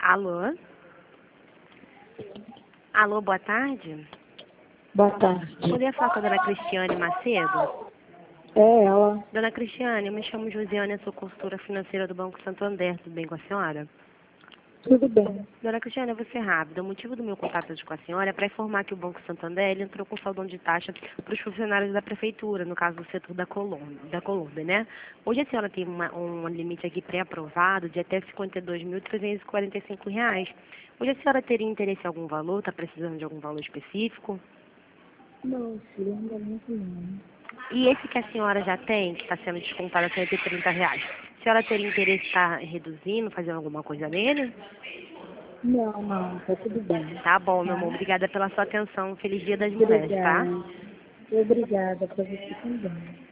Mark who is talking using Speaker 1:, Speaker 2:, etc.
Speaker 1: Alô? Alô, boa tarde.
Speaker 2: Boa tarde.
Speaker 1: Poderia falar com a dona Cristiane Macedo?
Speaker 2: É ela.
Speaker 1: Dona Cristiane, eu me chamo Josiane, eu sou consultora financeira do Banco Santander. Tudo bem com a senhora?
Speaker 2: Tudo bem.
Speaker 1: Dona Cristiane, eu vou ser rápida. O motivo do meu contato hoje com a senhora é para informar que o Banco Santander ele entrou com saudão de taxa para os funcionários da prefeitura, no caso do setor da Colômbia, né? Hoje a senhora tem um limite aqui pré-aprovado de até R$ 52.345. Hoje a senhora teria interesse em algum valor? Está precisando de algum valor específico?
Speaker 2: Não, filho, ainda muito não.
Speaker 1: E esse que a senhora já tem, que está sendo descontado a R$ 130, a senhora teria interesse em estar reduzindo, fazendo alguma coisa nele?
Speaker 2: Não, tá tudo bem.
Speaker 1: Tá bom, meu amor.
Speaker 2: Tá?
Speaker 1: Obrigada pela sua atenção. Feliz Dia das Mulheres, tá?
Speaker 2: Obrigada. Obrigada pra você também.